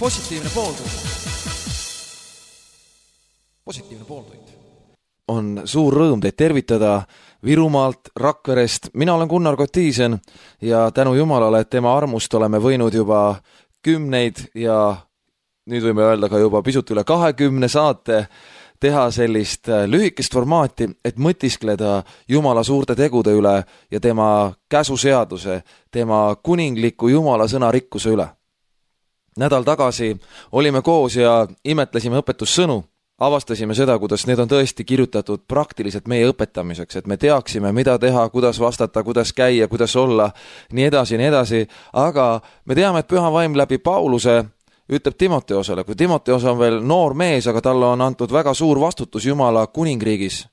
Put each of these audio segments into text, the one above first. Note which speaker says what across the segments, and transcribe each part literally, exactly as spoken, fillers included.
Speaker 1: positiivne pooltund. Positiivne pooltund.
Speaker 2: On suur rõõm teid tervitada Virumaalt, Rakverest. Mina olen Gunnar Kotiisen ja tänu Jumalale, et tema armust oleme võinud juba kümneid ja nüüd võime öelda ka juba pisut üle kahekümne saate teha sellist lühikest formaati, et mõtiskleda Jumala suurte tegude üle ja tema käsuseaduse, tema kuningliku Jumala sõna rikkuse üle. Nädal tagasi olime koos ja imetlesime õpetussõnu. Avastasime seda, kuidas need on tõesti kirjutatud praktiliselt meie õpetamiseks, et me teaksime, mida teha, kuidas vastata, kuidas käia, kuidas olla, nii edasi, nii edasi. Aga me teame, et Püha Vaim läbi Pauluse ütleb Timoteosele, kui Timoteos on veel noor mees, aga talle on antud väga suur vastutus Jumala kuningriigis.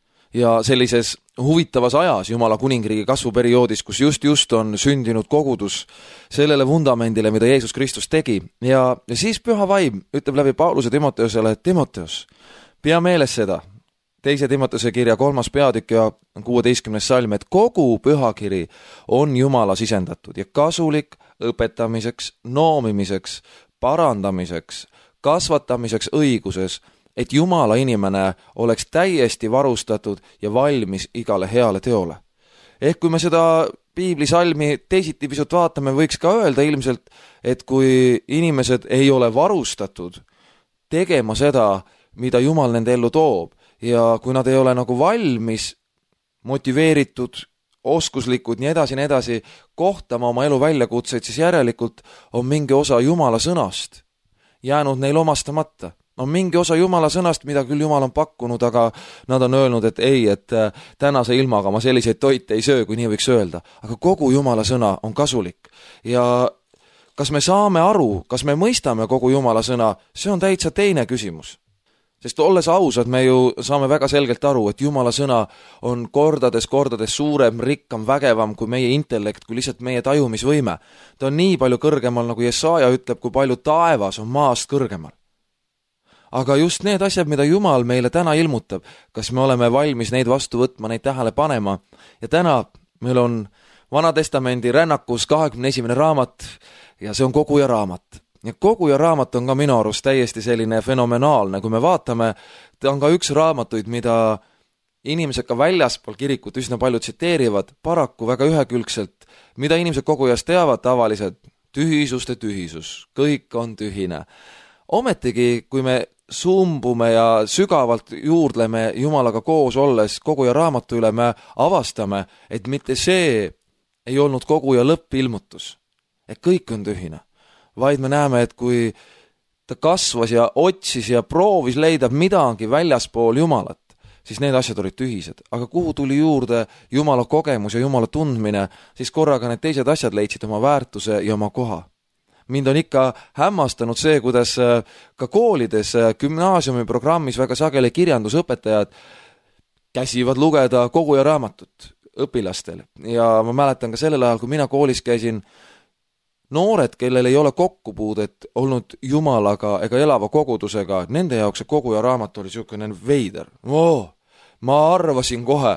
Speaker 2: Ja sellises huvitavas ajas Jumala kuningriigi kasvuperioodis, kus just just on sündinud kogudus sellele vundamendile, mida Jeesus Kristus tegi. Ja, ja siis Püha Vaim ütleb läbi Pauluse Timoteosele, et Timoteos, pea meeles seda, teise Timoteose kirja kolmas peatükk ja kuueteistkümnes salm, et kogu pühakiri on Jumala sisendatud ja kasulik õpetamiseks, noomimiseks, parandamiseks, kasvatamiseks õiguses, et Jumala inimene oleks täiesti varustatud ja valmis igale heale teole. Ehk kui me seda piiblisalmi teisiti pisut vaatame, võiks ka öelda ilmselt, et kui inimesed ei ole varustatud tegema seda, mida Jumal nende ellu toob, ja kui nad ei ole nagu valmis, motiveeritud, oskuslikud, nii edasi, nii edasi, kohtama oma elu väljakutseid, siis järelikult on mingi osa Jumala sõnast jäänud neil omastamata. On mingi osa Jumala sõnast, mida küll Jumal on pakkunud, aga nad on öelnud, et ei, et tänase ilmaga ma selliseid toite ei söö, kui nii võiks öelda. Aga kogu Jumala sõna on kasulik. Ja kas me saame aru, kas me mõistame kogu Jumala sõna, see on täitsa teine küsimus. Sest olles ausad, me ju saame väga selgelt aru, et Jumala sõna on kordades, kordades suurem, rikkam, vägevam kui meie intellekt, kui lihtsalt meie tajumisvõime. Ta on nii palju kõrgemal, nagu Jesaja ütleb, kui palju taevas on maast kõrgemal. Aga just need asjad, mida Jumal meile täna ilmutab, kas me oleme valmis neid vastu võtma, neid tähele panema. Ja täna meil on Vana Testamendi rännakus kahekümne esimene raamat ja see on Koguja raamat. Ja Koguja raamat on ka minu arust täiesti selline fenomenaalne, kui me vaatame, ta on ka üks raamatuid, mida inimesed ka väljaspool kirikut üsna palju tsiteerivad, paraku väga ühekülgselt, mida inimesed Kogujas teavad tavaliselt, tühisuste tühisus, kõik on tühine. Ometigi, kui me sumbume ja sügavalt juurdleme Jumalaga koos olles Koguja raamatu üle, me avastame, et mitte see ei olnud Koguja lõppilmutus, et kõik on tühine, vaid me näeme, et kui ta kasvas ja otsis ja proovis leida midagi väljaspool Jumalat, siis need asjad olid tühised. Aga kuhu tuli juurde Jumala kogemus ja Jumala tundmine, siis korraga need teised asjad leidsid oma väärtuse ja oma koha. Mind on ikka hämmastanud see, kuidas ka koolides gümnaasiumi programmis väga sageli kirjandusõpetajad käsivad lugeda Koguja raamatut õpilastel. Ja ma mäletan ka sellel ajal, kui mina koolis käisin, noored, kellel ei ole kokkupuudet olnud Jumalaga ega elava kogudusega, nende jaoks see Koguja raamat oli niisugune veider. Oh, ma arvasin kohe,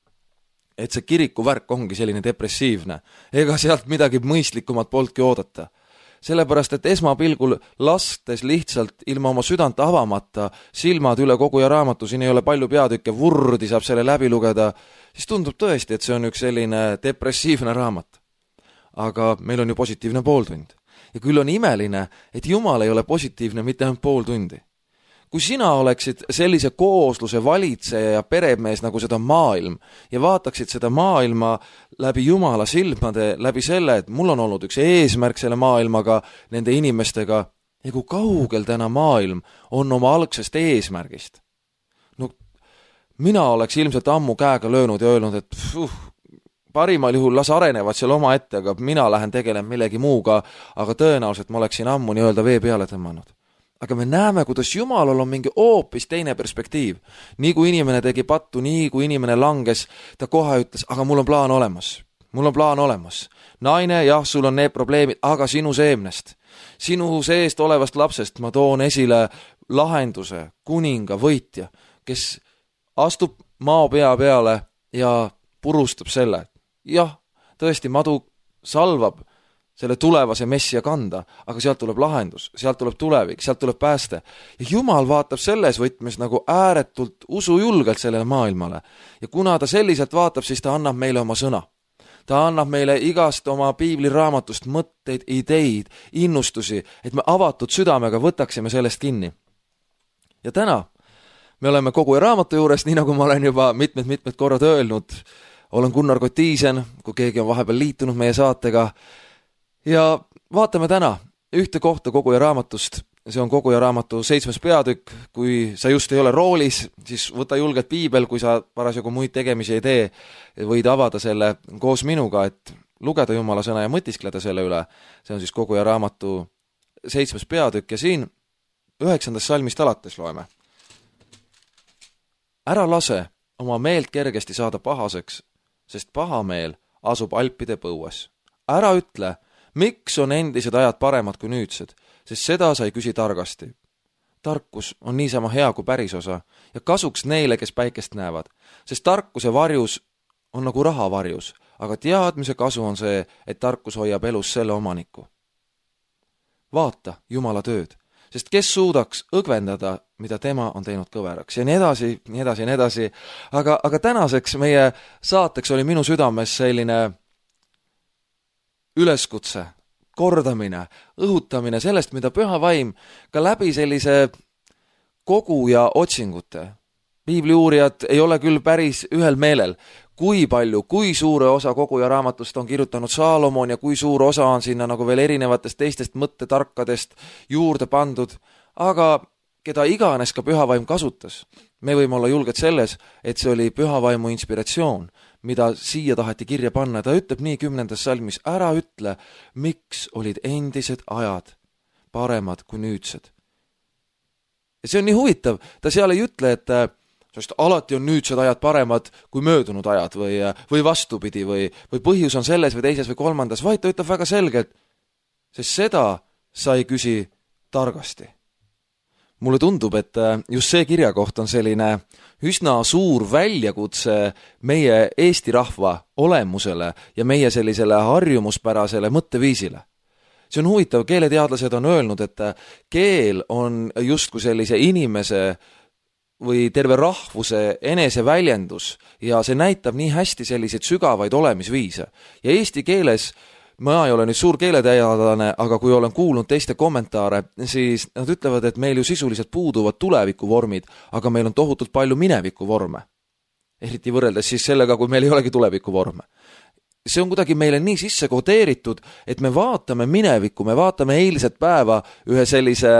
Speaker 2: et see kiriku värk ongi selline depressiivne. Ega sealt midagi mõistlikumat polnudki oodata. Sellepärast, et esmapilgul lastes lihtsalt ilma oma südant avamata silmad üle Koguja raamatu, siin ei ole palju peatükke, vurdi saab selle läbi lugeda, siis tundub tõesti, et see on üks selline depressiivne raamat. Aga meil on ju positiivne pooltund. Ja küll on imeline, et Jumal ei ole positiivne mitte ainult pool tundi. Kui sina oleksid sellise koosluse valitseja ja peremees nagu seda maailm ja vaataksid seda maailma läbi Jumala silmade, läbi selle, et mul on olnud üks eesmärk selle maailmaga, nende inimestega, ja kui kaugel täna maailm on oma algsest eesmärgist. No, mina oleks ilmselt ammu käega löönud ja öelnud, et fuh, parimal juhul las arenevad seal oma ette, aga mina lähen tegelen millegi muuga, aga tõenäoliselt ma oleksin ammu nii öelda vee peale tõmmanud. Aga me näeme, kuidas Jumalal on mingi hoopis teine perspektiiv. Nii kui inimene tegi pattu, nii kui inimene langes, ta kohe ütles, aga mul on plaan olemas. Mul on plaan olemas. Naine, jah, sul on need probleemid, aga sinu seemnest, sinu seest olevast lapsest ma toon esile lahenduse, kuninga, võitja, kes astub maa pea peale ja purustab selle. Jah, tõesti, madu salvab selle tulevase messia kanda, aga sealt tuleb lahendus, sealt tuleb tulevik, sealt tuleb pääste. Ja Jumal vaatab selles võtmes nagu ääretult usujulgelt sellele maailmale. Ja kuna ta selliselt vaatab, siis ta annab meile oma sõna. Ta annab meile igast oma piibliraamatust mõtteid, ideid, innustusi, et me avatud südamega võtaksime sellest kinni. Ja täna me oleme kogu raamatu juures, nii nagu ma olen juba mitmed-mitmed korrad öelnud, olen Gunnar Kotiisen, kui keegi on vahepeal liitunud meie saatega, ja vaatame täna ühte kohta kogu raamatust. See on kogu raamatu seitsmes peatükk. Kui sa just ei ole roolis, siis võta julgelt piibel, kui sa parasjagu muid tegemisi ei tee, võid avada selle koos minuga, et lugeda Jumala sõna ja mõtiskleda selle üle. See on siis kogu raamatu seitsmes peatükk ja siin üheksandast salmist alates loeme. Ära lase oma meelt kergesti saada pahaseks, sest pahameel asub alpide põues. Ära ütle, miks on endised ajad paremad kui nüüdsed, sest seda sai küsi targasti. Tarkus on niisama hea kui päris osa ja kasuks neile, kes päikest näevad, sest tarkuse varjus on nagu raha varjus, aga teadmise kasu on see, et tarkus hoiab elus selle omaniku. Vaata Jumala tööd, sest kes suudaks õgvendada, mida tema on teinud kõveraks ja nii edasi, nii edasi, nii edasi. Aga, aga tänaseks meie saateks oli minu südames selline üleskutse, kordamine, õhutamine sellest, mida püha vaim ka läbi sellise kogu ja otsingute. Piibliuurijad ei ole küll päris ühel meelel, kui palju, kui suure osa kogu ja raamatust on kirjutanud Saalomon ja kui suur osa on sinna nagu veel erinevatest teistest mõttetarkadest juurde pandud, aga keda iganes ka pühavaim kasutas. Me võime olla julged selles, et see oli pühavaimu inspiratsioon, mida siia taheti kirja panna. Ta ütleb nii kümnendas salmis, ära ütle, miks olid endised ajad paremad kui nüüdsed. Ja see on nii huvitav, ta seal ei ütle, et sest alati on nüüdsed ajad paremad kui möödunud ajad või, või vastupidi või, või põhjus on selles või teises või kolmandas, vaid ta ütleb väga selgelt, sest seda sai küsi targasti. Mulle tundub, et just see kirjakoht on selline üsna suur väljakutse meie Eesti rahva olemusele ja meie sellisele harjumuspärasele mõtteviisile. See on huvitav, keeleteadlased on öelnud, et keel on justkui sellise inimese või terve rahvuse eneseväljendus ja see näitab nii hästi selliseid sügavaid olemisviise. Ja eesti keeles ma ei ole nüüd suur keeleteadlane, aga kui olen kuulnud teiste kommentaare, siis nad ütlevad, et meil ju sisuliselt puuduvad tulevikuvormid, aga meil on tohutult palju minevikuvorme. Eriti võrreldes siis sellega, kui meil ei olegi tulevikuvorme. See on kuidagi meile nii sisse kodeeritud, et me vaatame minevikku, me vaatame eilset päeva ühe sellise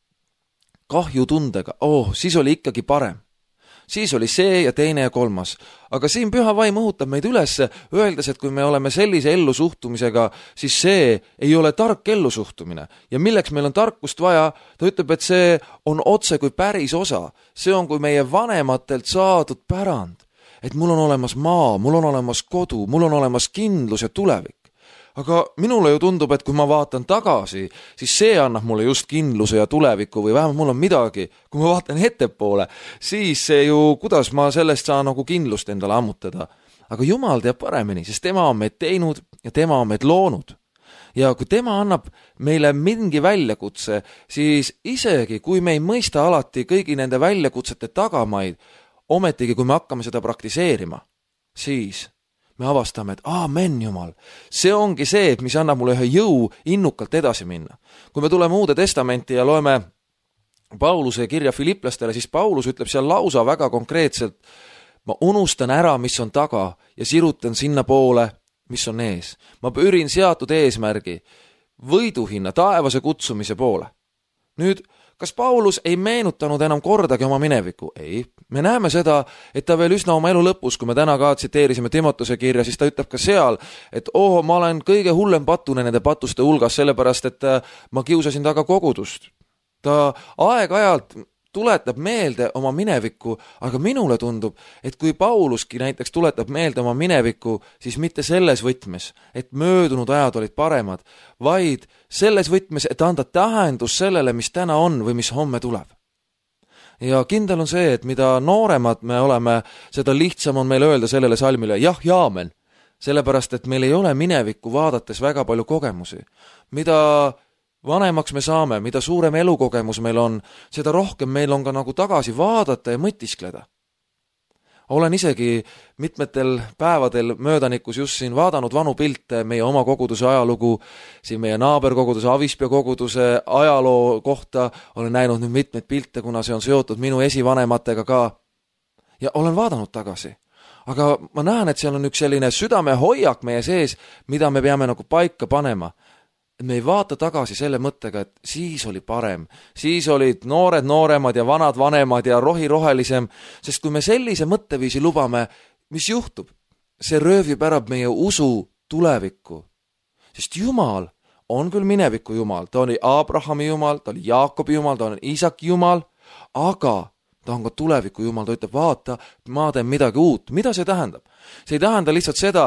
Speaker 2: kahjutundega. Oh, siis oli ikkagi parem. Siis oli see ja teine ja kolmas. Aga siin püha vaim õhutab meid üles, öeldes, et kui me oleme sellise ellusuhtumisega, siis see ei ole tark ellusuhtumine. Ja milleks meil on tarkust vaja, ta ütleb, et see on otse kui päris osa. See on kui meie vanematelt saadud pärand. Et mul on olemas maa, mul on olemas kodu, mul on olemas kindlus ja tulevik. Aga minule ju tundub, et kui ma vaatan tagasi, siis see annab mulle just kindluse ja tuleviku või vähemalt mul on midagi. Kui ma vaatan ettepoole, siis see ju, kuidas ma sellest saan nagu kindlust endale ammutada. Aga Jumal teab paremini, sest tema on meid teinud ja tema on meid loonud. Ja kui tema annab meile mingi väljakutse, siis isegi kui me ei mõista alati kõigi nende väljakutsete tagamaid, ometigi kui me hakkame seda praktiseerima, siis me avastame, et aamen Jumal, see ongi see, mis annab mulle ühe jõu innukalt edasi minna. Kui me tuleme Uude Testamenti ja loeme Pauluse kirja Filiplastele, siis Paulus ütleb seal lausa väga konkreetselt, ma unustan ära, mis on taga ja sirutan sinna poole, mis on ees. Ma püürin seatud eesmärgi, võiduhinna, taevase kutsumise poole. Nüüd, kas Paulus ei meenutanud enam kordagi oma mineviku? Ei. Me näeme seda, et ta veel üsna oma elu lõpus, kui me täna ka tsiteerisime Timotuse kirja, siis ta ütleb ka seal, et oh, ma olen kõige hullem patune nende patuste hulgas, sellepärast, et ma kiusasin taga kogudust. Ta aeg-ajalt tuletab meelde oma minevikku, aga minule tundub, et kui Pauluski näiteks tuletab meelde oma minevikku, siis mitte selles võtmes, et möödunud ajad olid paremad, vaid selles võtmes, et anda tähendus sellele, mis täna on või mis homme tuleb. Ja kindel on see, et mida nooremad me oleme, seda lihtsam on meil öelda sellele salmile jah ja aamen. sellepärast, et meil ei ole minevikku vaadates väga palju kogemusi. Mida vanemaks me saame, mida suurem elukogemus meil on, seda rohkem meil on ka nagu tagasi vaadata ja mõtiskleda. Olen isegi mitmetel päevadel möödanikus just siin vaadanud vanu pilte meie oma koguduse ajalugu, siin meie naaberkoguduse, Avispea koguduse ajaloo kohta, olen näinud nüüd mitmeid pilte, kuna see on seotud minu esivanematega ka. Ja olen vaadanud tagasi. Aga ma näen, et seal on üks selline südame hoiak meie sees, mida me peame nagu paika panema. Me ei vaata tagasi selle mõttega, et siis oli parem, siis olid noored nooremad ja vanad vanemad ja rohi rohelisem, sest kui me sellise mõtteviisi lubame, mis juhtub? See röövib ära meie usu tulevikku. Sest Jumal on küll mineviku Jumal, ta oli Abrahami Jumal, ta oli Jaakobi Jumal, ta on Iisaki Jumal, aga ta on ka tuleviku Jumal, ta ütleb, vaata, ma teen midagi uut. Mida see tähendab? See ei tähenda lihtsalt seda,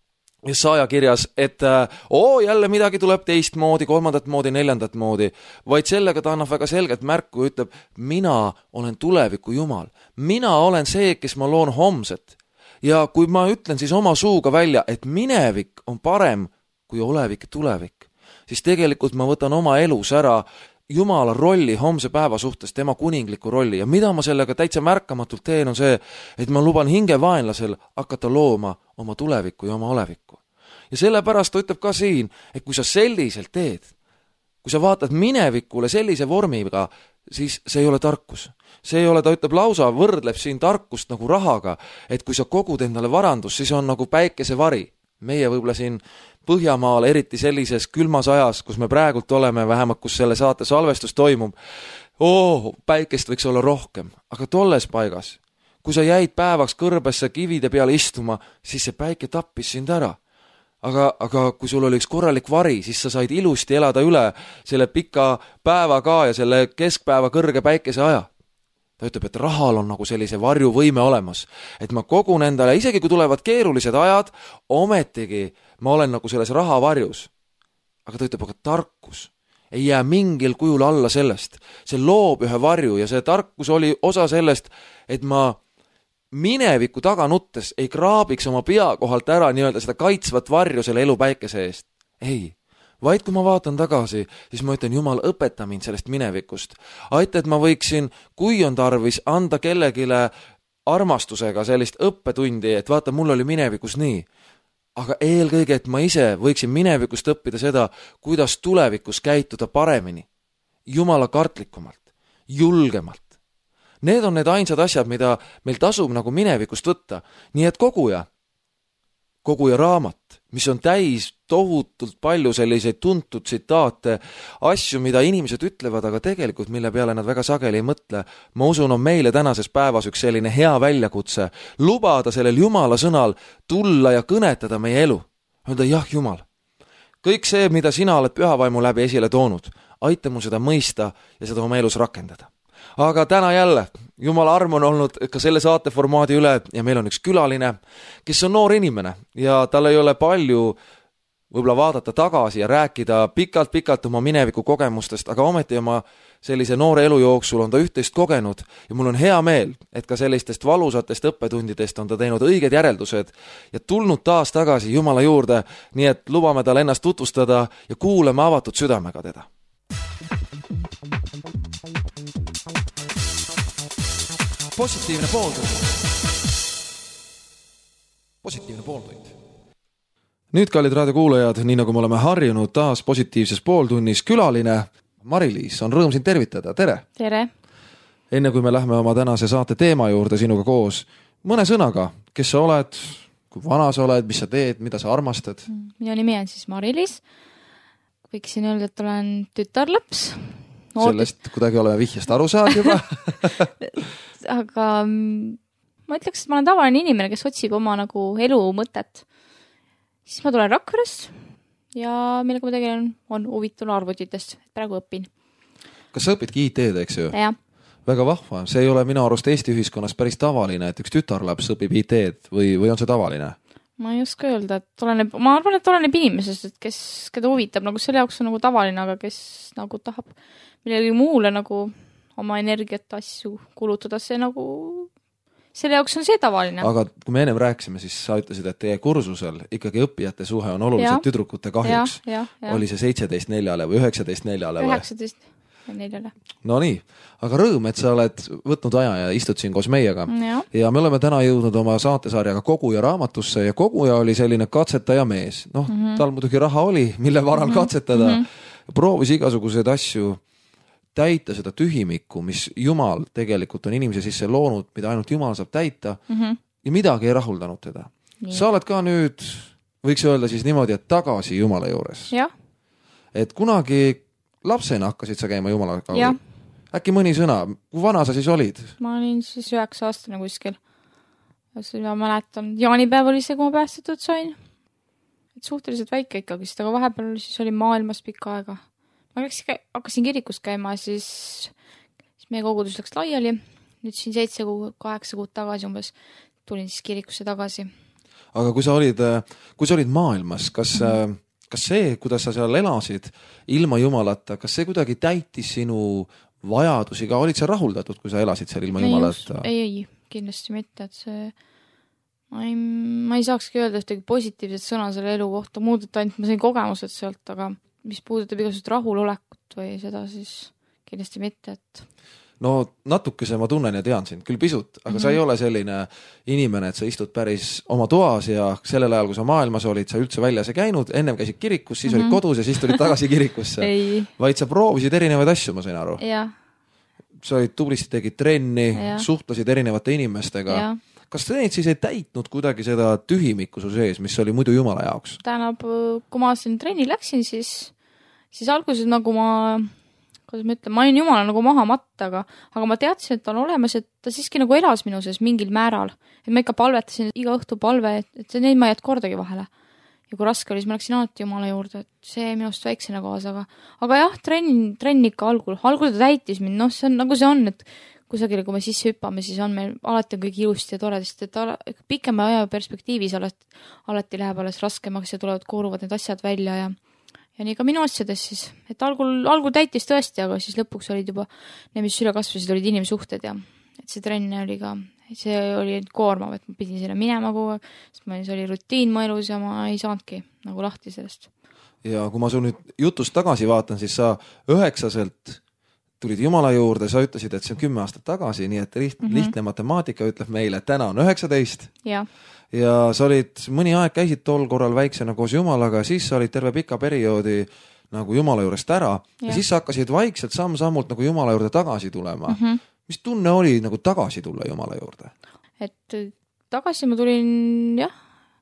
Speaker 2: Jesaja kirjas, et oo, jälle midagi tuleb teist moodi, kolmandat moodi, neljandat moodi, vaid sellega ta annab väga selgelt märku ja ütleb, mina olen tuleviku Jumal. Mina olen see, kes ma loon homset. Ja kui ma ütlen siis oma suuga välja, et minevik on parem kui olevik ja tulevik, siis tegelikult ma võtan oma elus ära Jumala rolli homse päeva suhtes, tema kuningliku rolli. Ja mida ma sellega täitsa märkamatult teen, on see, et ma luban hingevaenlasel hakata looma oma tulevikku ja oma olevikku. Ja sellepärast ta ütleb ka siin, et kui sa selliselt teed, kui sa vaatad minevikule sellise vormiga, siis see ei ole tarkus. See ei ole, ta ütleb lausa, võrdleb siin tarkust nagu rahaga, et kui sa kogud endale varandus, siis on nagu päikesevari. Meie võib-olla siin Põhjamaal, eriti sellises külmas ajas, kus me praegult oleme, vähemalt kus selle saate salvestus toimub, oo, päikest võiks olla rohkem, aga tolles paigas, kui sa jäid päevaks kõrbesse kivide peale istuma, siis see päike tappis sind ära. Aga, aga kui sul oli üks korralik vari, siis sa said ilusti elada üle selle pika päeva ka ja selle keskpäeva kõrge päikese aja. Ta ütleb, et rahal on nagu sellise varjuvõime olemas, et ma kogun endale, isegi kui tulevad keerulised ajad, ometigi ma olen nagu selles raha varjus. Aga ta ütleb, aga tarkus ei jää mingil kujul alla sellest. See loob ühe varju ja see tarkus oli osa sellest, et ma mineviku taga nuttes ei kraabiks oma pea kohalt ära nii-öelda seda kaitsvat varju selle elu päikese eest. Ei. Vaid kui ma vaatan tagasi, siis ma ütlen, Jumal, õpeta mind sellest minevikust. Aita, et ma võiksin, kui on tarvis, anda kellegile armastusega sellist õppetundi, et vaata, mul oli minevikus nii. Aga eelkõige, et ma ise võiksin minevikust õppida seda, kuidas tulevikus käituda paremini, Jumala kartlikumalt, julgemalt. Need on need ainsad asjad, mida meil tasub nagu minevikust võtta. Nii et koguja, koguja raamat, mis on täis tohutult palju selliseid tuntud tsitaate, asju, mida inimesed ütlevad, aga tegelikult mille peale nad väga sageli ei mõtle. Ma usun, on meile tänases päevas üks selline hea väljakutse, lubada sellel Jumala sõnal tulla ja kõnetada meie elu. Öelda, jah, Jumal, kõik see, mida sina oled pühavaimu läbi esile toonud, aita mul seda mõista ja seda oma elus rakendada. Aga täna jälle, Jumala arm on olnud ka selle saate formaadi üle ja meil on üks külaline, kes on noor inimene ja tal ei ole palju võib-olla vaadata tagasi ja rääkida pikalt-pikalt oma mineviku kogemustest, aga ometi oma sellise noore elu jooksul on ta üht-teist kogenud ja mul on hea meel, et ka sellistest valusatest õppetundidest on ta teinud õiged järeldused ja tulnud taas tagasi Jumala juurde, nii et lubame tal ennast tutvustada ja kuulame avatud südamega teda.
Speaker 1: Positiivne pooltund. Positiivne pooltund.
Speaker 2: Nüüd, kallid raadiokuulajad, nii nagu me oleme harjunud taas positiivses pooltunnis külaline, Mari-Liis, on rõõm sind tervitada. Tere!
Speaker 3: Tere!
Speaker 2: Enne kui me lähme oma tänase saate teema juurde sinuga koos, mõne sõnaga, kes sa oled, kui vana sa oled, mis sa teed, mida sa armastad?
Speaker 3: Minu nimi on siis Mari-Liis. Võiksin öelda, et olen tütarlaps.
Speaker 2: Sellest kuidagi oleme vihjast aru saad juba.
Speaker 3: Aga ma ütleks, et ma olen tavaline inimene, kes otsib oma nagu elu mõtet. Siis ma tulen Rakverest ja millega ma tegelen on huvituna arvutitest. Praegu õpin.
Speaker 2: Kas sa õpidki I T-d, eks ju?
Speaker 3: Ja.
Speaker 2: Väga vahva. See ei ole minu arust Eesti ühiskonnas päris tavaline, et üks tütarlaps õpib I T-d või, või on see tavaline?
Speaker 3: Ma ei oska öelda, et oleneb, ma arvan, et oleneb inimesest, et kes, keda huvitab, nagu selle jaoks on nagu tavaline, aga kes nagu tahab millegi muule nagu oma energiat asju kulutada, see nagu, selle jaoks on see tavaline.
Speaker 2: Aga kui me ennem rääkisime, siis sa ütlesid, et teie kursusel ikkagi õppijate suhe on oluliselt ja. Tüdrukute kahjuks.
Speaker 3: Ja, ja, ja.
Speaker 2: Oli see seitseteist neljale või üheksateist neljale või?
Speaker 3: üheksateist neljale.
Speaker 2: No nii, aga rõõm, et sa oled võtnud aja ja istud siin koos meiega.
Speaker 3: Ja,
Speaker 2: ja me oleme täna jõudnud oma saatesarjaga Koguja raamatusse ja Koguja oli selline katsetaja mees. Noh, mm -hmm. tal muidugi raha oli, mille varal mm -hmm. katsetada. Mm -hmm. Proovis igasuguseid asju täita seda tühimikku, mis Jumal tegelikult on inimese sisse loonud, mida ainult Jumal saab täita mm -hmm. ja midagi ei rahuldanud teda. Nii. Sa oled ka nüüd, võiks öelda siis niimoodi, et tagasi Jumala juures.
Speaker 3: Ja. Et
Speaker 2: kunagi lapsena hakkasid sa käima Jumala kaudu. Äkki mõni sõna, kui vana sa siis olid?
Speaker 3: Ma olin siis üheksa aastane kuskil. Ma mäletan, jaanipäev oli see, kui ma päästetud sain. Et suhteliselt väike ikkagi, sest aga vahepeal siis oli maailmas pikka aega. Ma läks, hakkasin kirikus käima, siis, siis meie kogudus läks laiali. Nüüd siin seitse kuu, kaheksa kuud tagasi umbes tulin siis kirikusse tagasi.
Speaker 2: Aga kui sa olid, kui sa olid maailmas, kas, mm. kas see, kuidas sa seal elasid ilma Jumalata, kas see kuidagi täitis sinu vajadusi ka? Olid sa rahuldatud, kui sa elasid seal ilma ei, Jumalata?
Speaker 3: Ei, ei, kindlasti mitte. Et see, ma, ei, ma ei saakski öelda ühtegi positiivset sõna selle elu kohta, muud, et ainult ma sain kogemused sealt, aga mis puudutab igasugust rahulolekut või seda, siis kindlasti mitte, et
Speaker 2: no natukese ma tunnen ja tean sind, küll pisut, aga mm-hmm. sa ei ole selline inimene, et sa istud päris oma toas ja sellel ajal, kui sa maailmas olid, sa üldse väljas ei käinud, ennem käisid kirikus, siis mm-hmm. olid kodus ja siis tulid tagasi kirikusse. Vaid sa proovisid erinevaid asju, ma sain aru.
Speaker 3: Ja.
Speaker 2: Sa olid tublisti, tegid trenni, ja. Suhtlesid erinevate inimestega. Ja. Kas need siis ei täitnud kuidagi seda tühimikku su sees, mis oli muidu Jumala jaoks?
Speaker 3: Tähendab, kui ma siin trenni läksin, siis, siis alguses nagu ma kuidas ma ütlen, ma olin Jumala nagu maha matta, aga, aga ma teadsin, et ta on olemas, et ta siiski nagu elas minu sees mingil määral. Et ma ikka palvetasin iga õhtu palve, et, et neid ma ei jääd kordagi vahele. Ja kui raske oli, siis ma läksin alati Jumala juurde, et see minust väiksena kaasa, aga, aga jah, trenn, trenn ikka algul, algul ta täitis mind, noh, see on nagu see on, et kusagile, kui me sisse hüppame, siis on meil alati on kõik ilusti ja toredasti, et ala, pikema aja perspektiivis alati, alati läheb alles raskemaks ja tulevad, kooruvad need asjad välja ja Ja nii ka minu asjades siis, et algul, algul täitis tõesti, aga siis lõpuks olid juba, need, mis üle kasvasid, olid inimsuhted ja et see trenn oli ka, see oli koormav, et ma pidin sinna minema kogu aeg, sest ma, see oli rutiin mu elus ja ma ei saanudki nagu lahti sellest.
Speaker 2: Ja kui ma su nüüd jutust tagasi vaatan, siis sa üheksaselt tulid Jumala juurde, sa ütlesid, et see on kümme aastat tagasi, nii et liht, mm-hmm. lihtne matemaatika ütleb meile, et täna on üheksateist.
Speaker 3: Ja.
Speaker 2: Ja sa olid, mõni aeg käisid tol korral väiksena koos Jumalaga, siis sa olid terve pika perioodi nagu Jumala juurest ära ja, ja siis sa hakkasid vaikselt samm-sammult nagu Jumala juurde tagasi tulema. Mm-hmm. Mis tunne oli nagu tagasi tulla Jumala juurde?
Speaker 3: Et tagasi ma tulin, jah,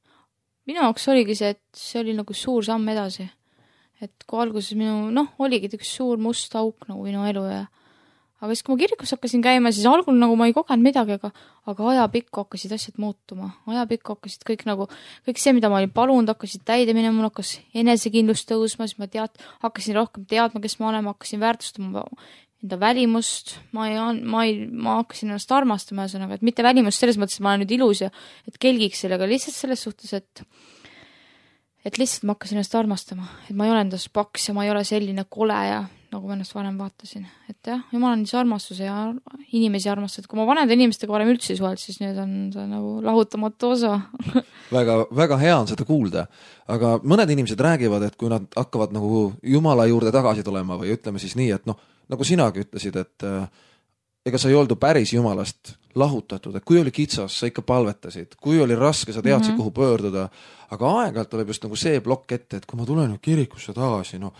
Speaker 3: minu jaoks oligi see, et see oli nagu suur samm edasi. Et kui alguses minu, noh, oligi üks suur must auk nagu minu elu ja aga siis, kui ma kirikus hakkasin käima, siis algul nagu ma ei kogenud midagi, aga, aga ajapikku hakkasid asjad muutuma. Ajapikku hakkasid kõik nagu, kõik see, mida ma olin palunud, hakkasid täide minema, mul hakkas enesekindlust tõusma, siis ma tead, hakkasin rohkem teadma, kes ma olen, ma hakkasin väärtustama enda välimust, ma, ei, ma, ei, ma hakkasin ennast armastama, ühesõnaga, et mitte välimust selles mõttes, et ma olen nüüd ilus ja et kelgiks sellega, lihtsalt selles suhtes, et et lihtsalt ma hakkasin ennast armastama, et ma ei ole endast paks ja ma ei ole selline kole ja nagu ma ennast varem vaatasin. Et jah, Jumal on see armastuse ja inimesi armastad. Kui ma vanade inimestega varem üldse suhelt, siis nüüd on see nagu lahutamatu osa.
Speaker 2: väga, väga hea on seda kuulda. Aga mõned inimesed räägivad, et kui nad hakkavad nagu Jumala juurde tagasi tulema või ütleme siis nii, et noh, nagu sinagi ütlesid, et äh, ega sa ei oldu päris Jumalast lahutatud, et kui oli kitsas, sa ikka palvetasid, kui oli raske, sa teadsid, mm-hmm. kuhu pöörduda, aga aeg-ajalt tuleb just nagu see plokk ette, et kui ma tulen nüüd kirikusse tagasi, no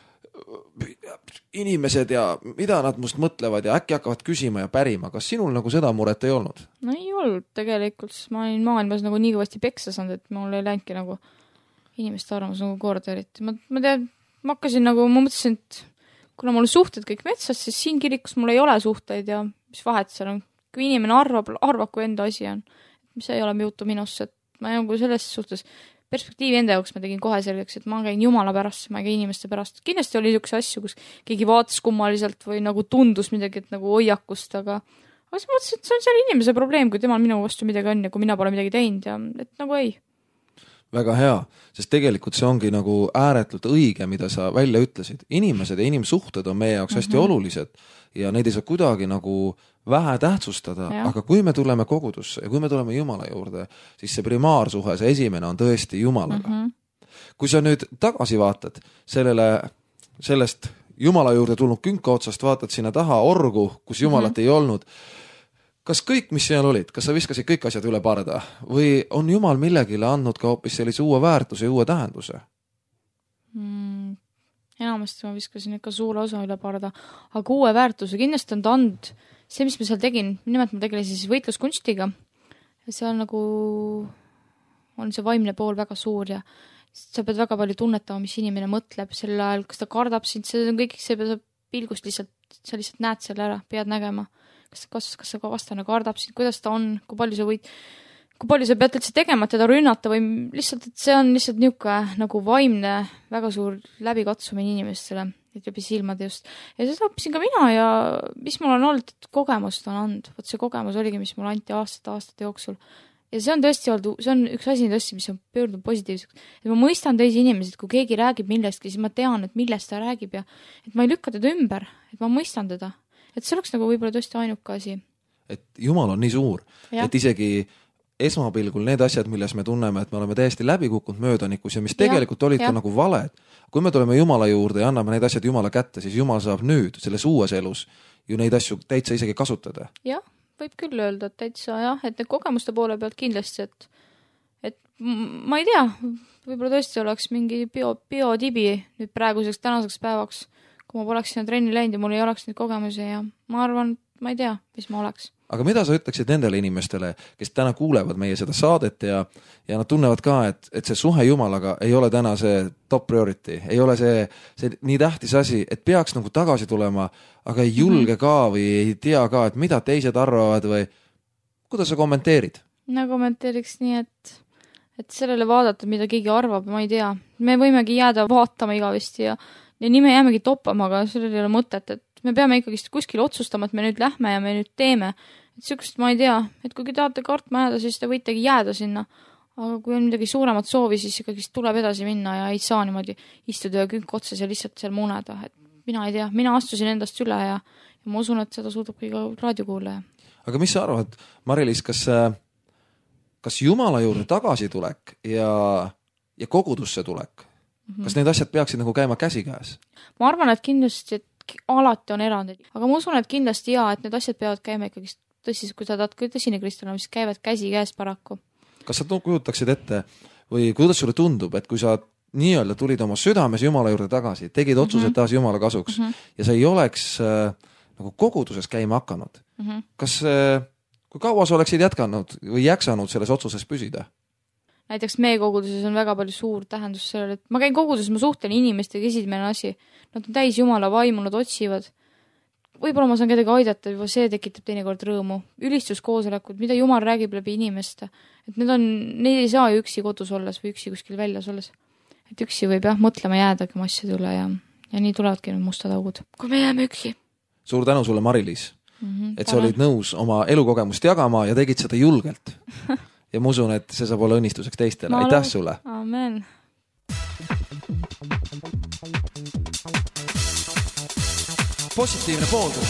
Speaker 2: inimesed ja mida nad must mõtlevad ja äkki hakkavad küsima ja pärima, kas sinul nagu seda muret ei olnud?
Speaker 3: No ei olnud tegelikult, sest ma olin maailmas nagu nii kõvasti peksa saanud, et mul ei läinudki nagu inimeste arvamus nagu korda eriti. Ma, ma tean, ma hakkasin nagu, ma mõtlesin, et kuna mul suhted kõik metsas, siis siin kirikus mul ei ole suhteid ja mis vahet seal on. Kui inimene arvab, arvab, kui enda asi on, mis ei ole juhtu minusse, et ma nagu selles suhtes perspektiivi enda jaoks ma tegin kohe selgeks, et ma käin Jumala pärast, ma käin inimeste pärast. Kindlasti oli niisuguse asju, kus keegi vaatas kummaliselt või nagu tundus midagi, et nagu hoiakust, aga, aga siis mõtlesin, et see on selle inimese probleem, kui temal minu vastu midagi on ja kui mina pole midagi teinud ja et nagu ei.
Speaker 2: väga hea, sest tegelikult see ongi nagu ääretult õige, mida sa välja ütlesid. Inimesed ja inimsuhted on meie jaoks hästi mm -hmm. olulised ja neid ei saa kuidagi nagu vähe tähtsustada, ja. Aga kui me tuleme kogudusse ja kui me tuleme Jumala juurde, siis see primaarsuhe, see esimene on tõesti Jumalaga. Mm -hmm. Kui sa nüüd tagasi vaatad sellele, sellest Jumala juurde tulnud künka otsast, vaatad sinna taha orgu, kus Jumalat mm -hmm. ei olnud, kas kõik, mis seal olid, kas sa viskasid kõik asjad üle parda või on Jumal millegile andnud ka hoopis sellise uue väärtuse ja uue tähenduse?
Speaker 3: Mm, enamasti ma viskasin ikka suure osa üle parda, aga uue väärtuse kindlasti on ta andnud see, mis ma seal tegin, nimelt ma tegelesin siis võitluskunstiga ja seal nagu on see vaimne pool väga suur ja sa pead väga palju tunnetama, mis inimene mõtleb sel ajal, kas ta kardab sind, see on kõik, see peab pilgust lihtsalt, sa lihtsalt näed selle ära, pead nägema, kas, kas, kas see vastane kardab sind, kuidas ta on, kui palju sa võid, kui palju sa pead üldse tegema, et teda rünnata või lihtsalt, et see on lihtsalt niisugune nagu vaimne, väga suur läbikatsumine inimestele, et läbi silmade just. Ja seda õppisin ka mina ja mis mul on olnud, et kogemust on andnud, vot see kogemus oligi, mis mul anti aastate, aastate jooksul. Ja see on tõesti olnud, see on üks asi tõesti, mis on pöördunud positiivseks. Et ma mõistan teisi inimesi, et kui keegi räägib millestki, siis ma tean, et millest ta räägib ja et ma ei lükka teda ümber, et ma mõistan teda. Et see oleks nagu võib-olla tõesti ainuke asi.
Speaker 2: Et Jumal on nii suur, ja. Et isegi esmapilgul need asjad, milles me tunneme, et me oleme täiesti läbi kukkunud möödanikus ja mis tegelikult ja. olid ja. ka nagu valed. Kui me tuleme Jumala juurde ja anname neid asjad Jumala kätte, siis Jumal saab nüüd selles uues elus ju neid asju täitsa isegi kasutada.
Speaker 3: Jah. Võib küll öelda, et täitsa jah, et need kogemuste poole pealt kindlasti, et, et ma ei tea, võib-olla tõesti oleks mingi bio, biotibi nüüd praeguseks tänaseks päevaks, kui ma poleks sinna trenni läinud ja mul ei oleks neid kogemusi ja ma arvan, ma ei tea, mis ma oleks.
Speaker 2: Aga mida sa ütleksid nendele inimestele, kes täna kuulevad meie seda saadet ja, ja nad tunnevad ka, et, et see suhe Jumalaga ei ole täna see top priority, ei ole see, see nii tähtis asi, et peaks nagu tagasi tulema, aga ei julge mm -hmm. ka või ei tea ka, et mida teised arvavad või kuidas sa kommenteerid?
Speaker 3: No kommenteeriks nii, et, et sellele vaadata, mida keegi arvab, ma ei tea. Me võimegi jääda vaatama igavesti ja, ja nii me jäämegi toppama, aga sellel ei ole mõtet, et me peame ikkagi kuskil otsustama, et me nüüd lähme ja me nüüd teeme. Et sükust ma ei tea, et kui tahate kartma jääda, siis te võitegi jääda sinna. Aga kui on midagi suuremat soovi, siis ikkagi tuleb edasi minna ja ei saa niimoodi istuda ja künk otsas ja lihtsalt seal muneda. Et mina ei tea, mina astusin endast üle ja, ja ma usun, et seda suudab kõige raadiokuulaja.
Speaker 2: Aga mis sa arvad, Mari-Liis, kas, kas Jumala juurde tagasitulek ja, ja kogudusse tulek, mm-hmm. kas need asjad peaksid nagu käima käsikäes?
Speaker 3: Ma arvan, et kindlasti, et alati on erandid, aga ma usun, et kindlasti jaa, et need asjad peavad käima ikkagi tõsis, kui sa tahad tõsine kristlane, siis käivad käsi käes paraku.
Speaker 2: Kas sa kujutaksid ette või kuidas sulle tundub, et kui sa nii-öelda tulid oma südames Jumala juurde tagasi, tegid otsused mm -hmm. taas Jumala kasuks mm -hmm. ja sa ei oleks äh, nagu koguduses käima hakanud, mm -hmm. kas äh, kui kaua sa oleksid jätkanud või jäksanud selles otsuses püsida?
Speaker 3: Näiteks meie koguduses on väga palju suur tähendus sellele, et ma käin koguduses, ma suhtlen inimestega, esimene asi. Nad on täis Jumala vaimu, nad otsivad. Võib-olla ma saan kedagi aidata, juba see tekitab teinekord rõõmu. Ülistuskoosolekud, mida Jumal räägib läbi inimeste. Et need on, neid ei saa ju üksi kodus olles või üksi kuskil väljas olles. Et üksi võib jah, mõtlema jäädagi asjade üle ja, ja nii tulevadki need mustad augud. Kui me jääme üksi.
Speaker 2: Suur tänu sulle, Mari-Liis, mm -hmm, et sa olid nõus oma elukogemust jagama ja tegid seda julgelt. Ja ma usun, et see saab olla õnnistuseks teistele. Aitäh sulle!
Speaker 3: Amen!
Speaker 1: Positiivne pooltund.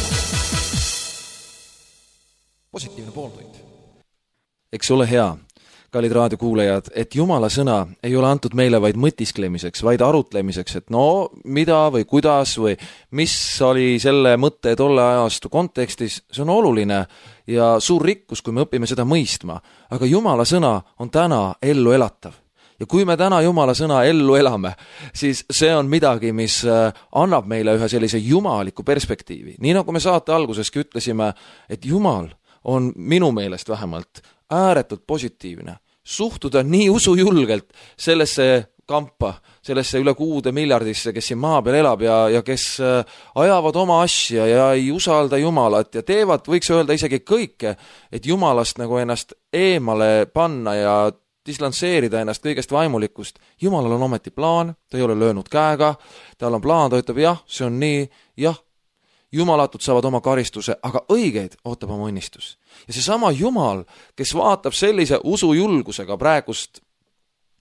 Speaker 1: Positiivne pooltund.
Speaker 2: Eks ole hea, kallid raadiokuulajad, et Jumala sõna ei ole antud meile vaid mõtisklemiseks, vaid arutlemiseks, et no mida või kuidas või mis oli selle mõtte tolle ajastu kontekstis, see on oluline ja suur rikkus, kui me õpime seda mõistma. Aga Jumala sõna on täna ellu elatav. Ja kui me täna Jumala sõna ellu elame, siis see on midagi, mis annab meile ühe sellise jumaliku perspektiivi. Nii nagu me saate alguseski ütlesime, et Jumal on minu meelest vähemalt ääretult positiivne. Suhtuda nii usujulgelt sellesse kampa, sellesse üle kuude miljardisse, kes siin maa peal elab ja, ja kes ajavad oma asja ja ei usalda Jumalat ja teevad, võiks öelda isegi kõike, et Jumalast nagu ennast eemale panna ja dislansseerida ennast kõigest vaimulikust. Jumalal on ometi plaan, ta ei ole löönud käega, tal on plaan, ta ütleb jah, see on nii, jah, jumalatud saavad oma karistuse, aga õigeid ootab oma õnnistus. Ja see sama Jumal, kes vaatab sellise usujulgusega praegust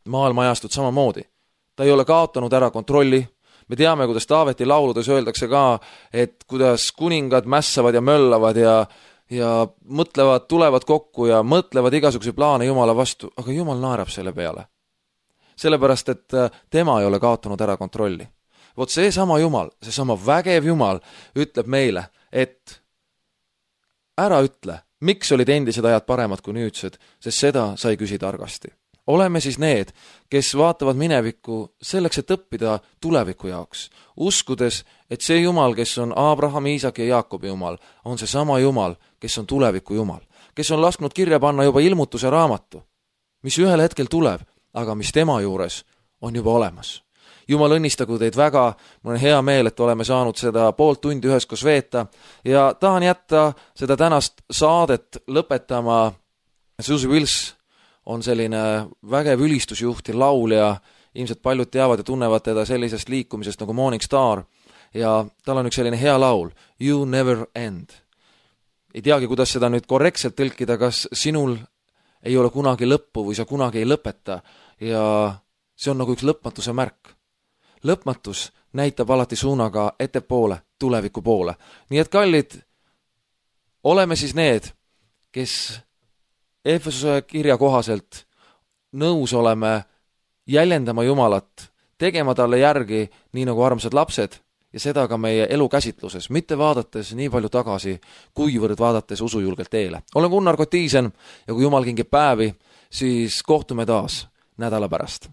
Speaker 2: maailmaajastut samamoodi. Ta ei ole kaotanud ära kontrolli. Me teame, kuidas Taaveti lauludes öeldakse ka, et kuidas kuningad mässavad ja möllavad ja, ja mõtlevad, tulevad kokku ja mõtlevad igasuguse plaane Jumala vastu, aga Jumal naerab selle peale. Sellepärast, et tema ei ole kaotanud ära kontrolli. Vot see sama Jumal, see sama vägev Jumal ütleb meile, et ära ütle, miks olid endised ajad paremad kui nüüdsed, sest seda sai küsi targasti. Oleme siis need, kes vaatavad minevikku selleks, et õppida tuleviku jaoks, uskudes, et see Jumal, kes on Abraham, Iisak ja Jaakobi Jumal, on see sama Jumal, kes on tuleviku Jumal, kes on lasknud kirja panna juba ilmutuse raamatu, mis ühel hetkel tuleb, aga mis tema juures on juba olemas. Jumal õnnistagu teid väga, mul on hea meel, et oleme saanud seda poolt tundi üheskoos veeta ja tahan jätta seda tänast saadet lõpetama. Susie Wills on selline vägev ülistusjuht ja laulja, ilmselt paljud teavad ja tunnevad teda sellisest liikumisest nagu Morning Star ja tal on üks selline hea laul, You Never End. Ei teagi, kuidas seda nüüd korrektselt tõlkida, kas sinul ei ole kunagi lõppu või sa kunagi ei lõpeta ja see on nagu üks lõpmatuse märk. Lõpmatus näitab alati suunaga ettepoole, tuleviku poole. Nii et kallid, oleme siis need, kes Efesuse kirja kohaselt nõus oleme jäljendama Jumalat, tegema talle järgi nii nagu armsad lapsed ja seda ka meie elu käsitluses, mitte vaadates nii palju tagasi, kuivõrd vaadates usujulgelt eele. Olen Gunnar Kotiisen ja kui Jumal kingib päevi, siis kohtume taas nädala pärast.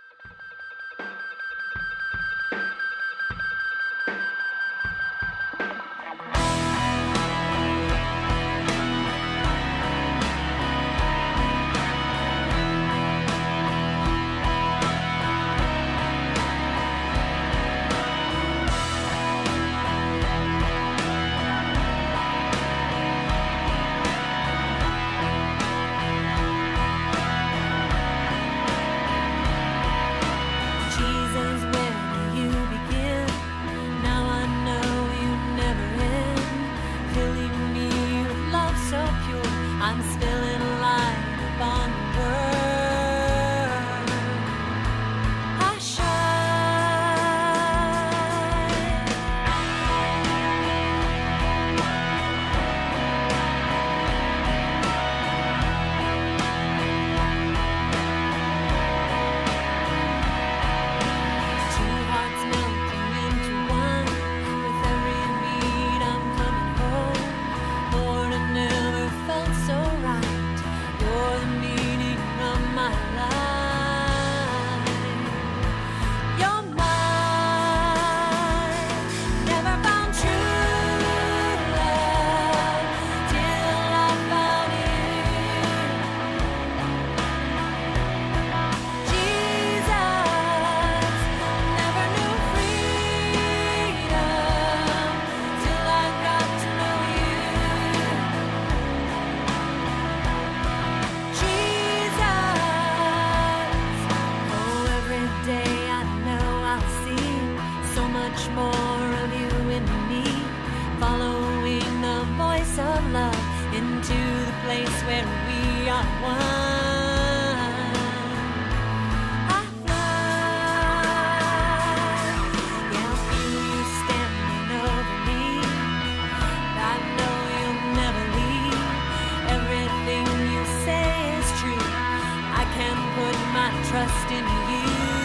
Speaker 4: Trust in you,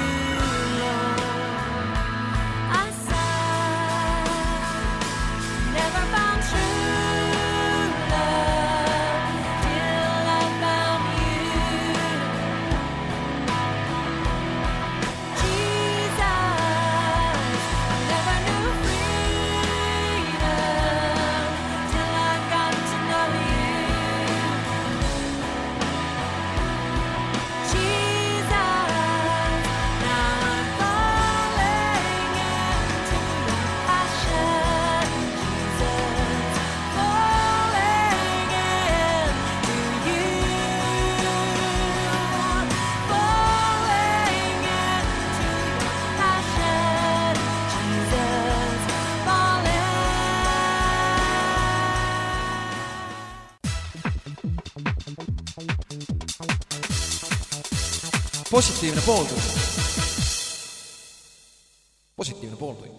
Speaker 4: Lord. I saw, never found true love till I found you.
Speaker 1: positiivne pooltund. positiivne pooltund.